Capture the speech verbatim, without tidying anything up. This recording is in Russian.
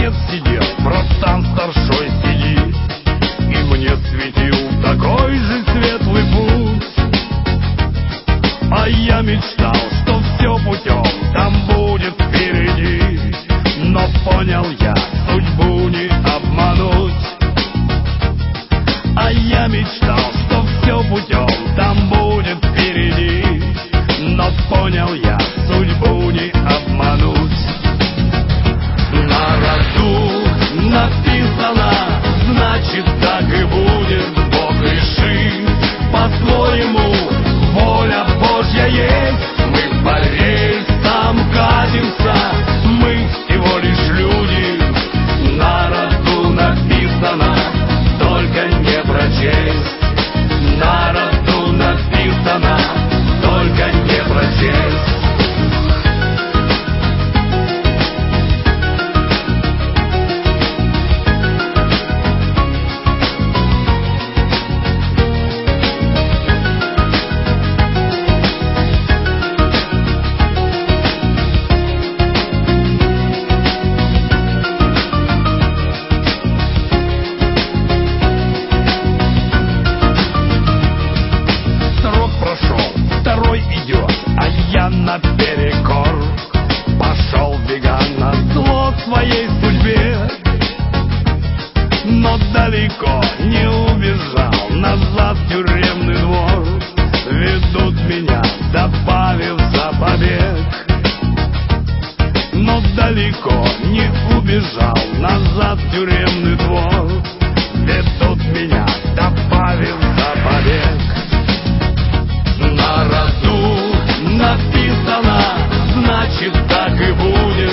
отец сидел, братан старшой сидит, и мне светил такой же светлый путь. А я мечтал, что все путем там будет впереди, но понял я, судьбу не обмануть. А я мечтал, что все путем там будет впереди, но понял я, судьбу не обмануть. На роду написано, значит так и будет. Бог решит по-своему, воля Божья есть. Мы по рельсам катимся, мы всего лишь люди. На роду написано, только не прочесть. На роду написано, только не прочесть. Наперекор пошел бега на зло своей судьбе, но далеко не убежал назад в тюремный двор. Ведут меня, добавив за побег, но далеко не убежал назад в тюремный двор. Ведут меня, добавив за побег. На роду написано, значит так и будет.